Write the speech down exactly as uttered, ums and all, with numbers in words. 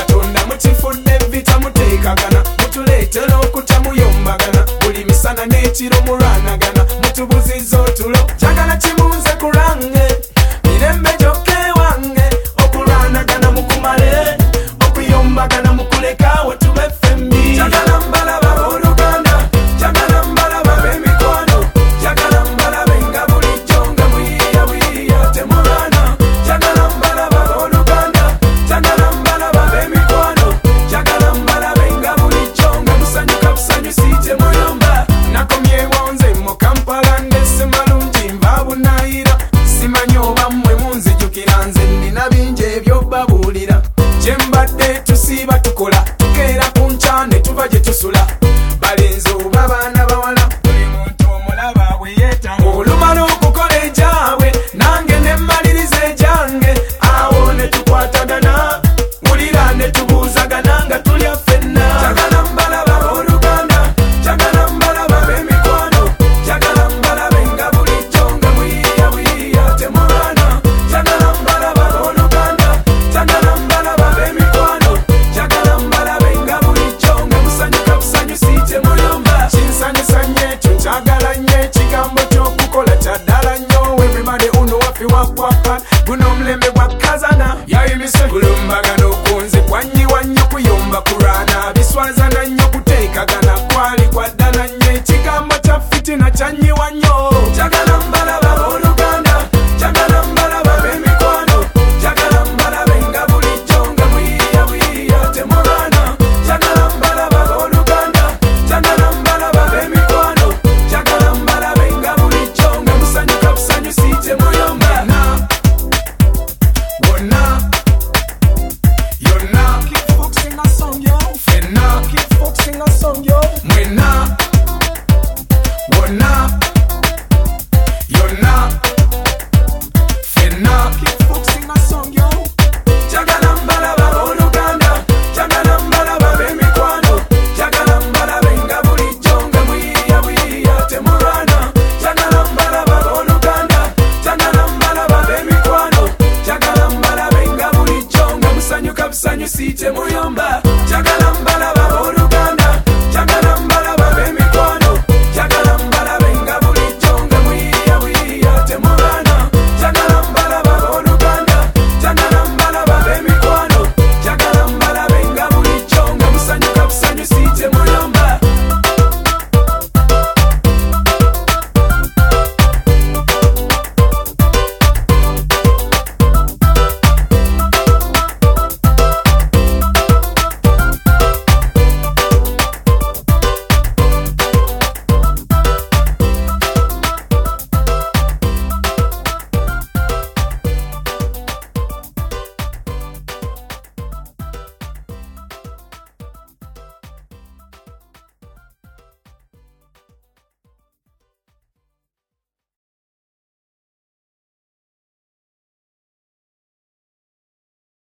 Katonda mutifudde vita muteekagana, mutuleetera okutamuyombagana, buli misana n'ekiro mulwanagana, mutubuzizza otulo. Njagala kimunze kulange, mirembe gyokka ewange, okulwanagana mukumale, okuyombagana mukulekaawo tube ffembi. Njagala mbalaba abooluganda, njagala mbalaba b'emikwano, njagala mbalabe nga bulijjo nga buyiiya buyiiya temulwana. Njagala mbalaba abooluganda, njagala mbalaba b'emikwano, njagala mbalabe nga bulijjo nga musanyuka busanyusi temuyomba. Nakomyewo nze mu Kampala ndesse malungi nva bunaayira, simanyi oba mmwe munzijukira, nze nina bingi ebyobabuulira. Gye mbadde tusiiba tukola, tukeera ku nkya ne tuva gye tusula, balenzi oba baana bawala, buli muntu omulaba bwe yeetaaga. Olumala okukola ejaabwe nange ne mmaliriza ejange, awo ne tukwatagana, wulira ne tubuuzagana nga tulya ffenna. Njagala mbalaba abooluganda, njagala mbalaba b'emikwano, njagala mbalabe nga bulijjo nga buyiiya buyiiya temulwana. Njagala mbalaba abooluganda, njagala mbalaba b'emikwano, njagala mbalabe nga bulijjo nga musanyuka busanyusi temuyomba. Kinsanyusa nnyo ekyo njagala nnyo ekigambo ky'okukola kya ddala nnyo. Everybody uno wafi wakwapa, guno omulembe gwa kazana yayimise. Kulumbagana okunze kwanyiwa nnyo, kuyomba kulwana biswazana nnyo, kuteekagana kwali kwa ddala nnyo, ekigambo kya fitina kyanyiwa nnyo. Njagala mbalaba abooluganda, njagala mbalaba b'emikwano, njagala mbalabe nga bulijjo nga buyiiya buyiiya temulwana. Njagala mbalaba abooluganda, njagala mbalaba b'emikwano, njagala mbalabe nga bulijjo nga musanyuka busanyusi temuyomba. Wonna yonna keep focusing on song yo, fenna keep focusing on song yo, mwenna wonna yonna fenna keep focusing on song yo. Njagala mbalaba abooluganda, njagala mbalaba b'emikwano, njagala mbalabe nga bulijjo nga buyiiya buyiiya temulwana. Njagala mbalaba abooluganda, njagala mbalaba b'emikwano, njagala mbalabe nga bulijjo nga musanyuka busanyusi temuyomba. Njagala mbalaba abooluganda.